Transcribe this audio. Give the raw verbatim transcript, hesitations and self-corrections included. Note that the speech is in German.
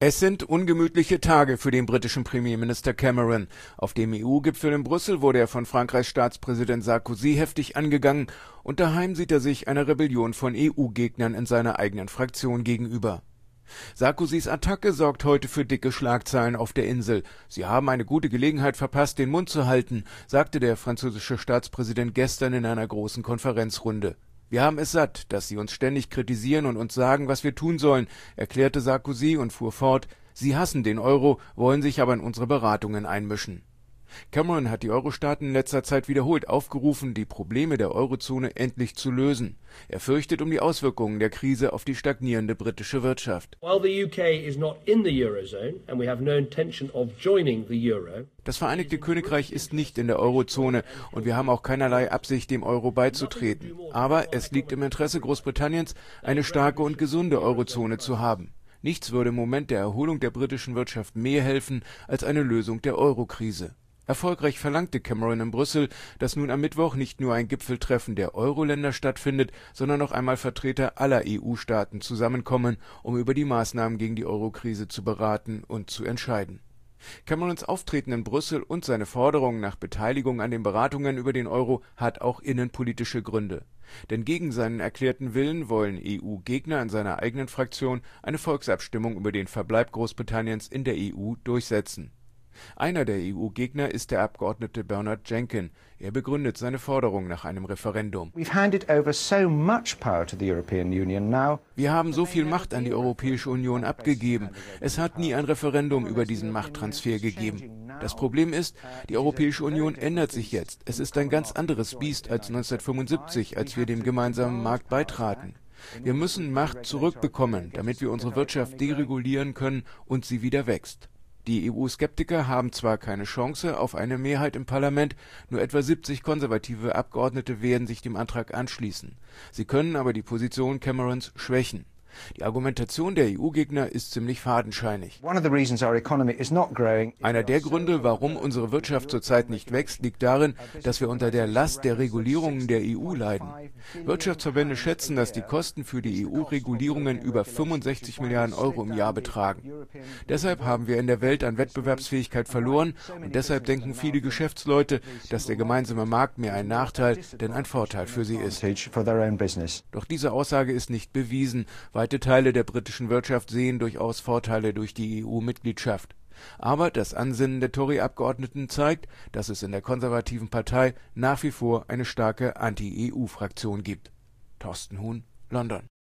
Es sind ungemütliche Tage für den britischen Premierminister Cameron. Auf dem E U-Gipfel in Brüssel wurde er von Frankreichs Staatspräsident Sarkozy heftig angegangen und daheim sieht er sich einer Rebellion von E U-Gegnern in seiner eigenen Fraktion gegenüber. Sarkozys Attacke sorgt heute für dicke Schlagzeilen auf der Insel. Sie haben eine gute Gelegenheit verpasst, den Mund zu halten, sagte der französische Staatspräsident gestern in einer großen Konferenzrunde. Wir haben es satt, dass Sie uns ständig kritisieren und uns sagen, was wir tun sollen, erklärte Sarkozy und fuhr fort, Sie hassen den Euro, wollen sich aber in unsere Beratungen einmischen. Cameron hat die Euro-Staaten in letzter Zeit wiederholt aufgerufen, die Probleme der Eurozone endlich zu lösen. Er fürchtet um die Auswirkungen der Krise auf die stagnierende britische Wirtschaft. Das Vereinigte Königreich ist nicht in der Eurozone und wir haben auch keinerlei Absicht, dem Euro beizutreten. Aber es liegt im Interesse Großbritanniens, eine starke und gesunde Eurozone zu haben. Nichts würde im Moment der Erholung der britischen Wirtschaft mehr helfen als eine Lösung der Euro-Krise. Erfolgreich verlangte Cameron in Brüssel, dass nun am Mittwoch nicht nur ein Gipfeltreffen der Euro-Länder stattfindet, sondern noch einmal Vertreter aller E U-Staaten zusammenkommen, um über die Maßnahmen gegen die Euro-Krise zu beraten und zu entscheiden. Camerons Auftreten in Brüssel und seine Forderung nach Beteiligung an den Beratungen über den Euro hat auch innenpolitische Gründe. Denn gegen seinen erklärten Willen wollen E U-Gegner in seiner eigenen Fraktion eine Volksabstimmung über den Verbleib Großbritanniens in der E U durchsetzen. Einer der E U-Gegner ist der Abgeordnete Bernard Jenkin. Er begründet seine Forderung nach einem Referendum. Wir haben so viel Macht an die Europäische Union abgegeben. Es hat nie ein Referendum über diesen Machttransfer gegeben. Das Problem ist, die Europäische Union ändert sich jetzt. Es ist ein ganz anderes Biest als neunzehnhundertfünfundsiebzig, als wir dem gemeinsamen Markt beitraten. Wir müssen Macht zurückbekommen, damit wir unsere Wirtschaft deregulieren können und sie wieder wächst. Die E U-Skeptiker haben zwar keine Chance auf eine Mehrheit im Parlament, nur etwa siebzig konservative Abgeordnete werden sich dem Antrag anschließen. Sie können aber die Position Camerons schwächen. Die Argumentation der E U-Gegner ist ziemlich fadenscheinig. Einer der Gründe, warum unsere Wirtschaft zurzeit nicht wächst, liegt darin, dass wir unter der Last der Regulierungen der E U leiden. Wirtschaftsverbände schätzen, dass die Kosten für die E U-Regulierungen über fünfundsechzig Milliarden Euro im Jahr betragen. Deshalb haben wir in der Welt an Wettbewerbsfähigkeit verloren und deshalb denken viele Geschäftsleute, dass der gemeinsame Markt mehr ein Nachteil, denn ein Vorteil für sie ist. Doch diese Aussage ist nicht bewiesen. Weite Teile der britischen Wirtschaft sehen durchaus Vorteile durch die E U-Mitgliedschaft. Aber das Ansinnen der Tory-Abgeordneten zeigt, dass es in der konservativen Partei nach wie vor eine starke Anti-E U-Fraktion gibt. Thorsten Huhn, London.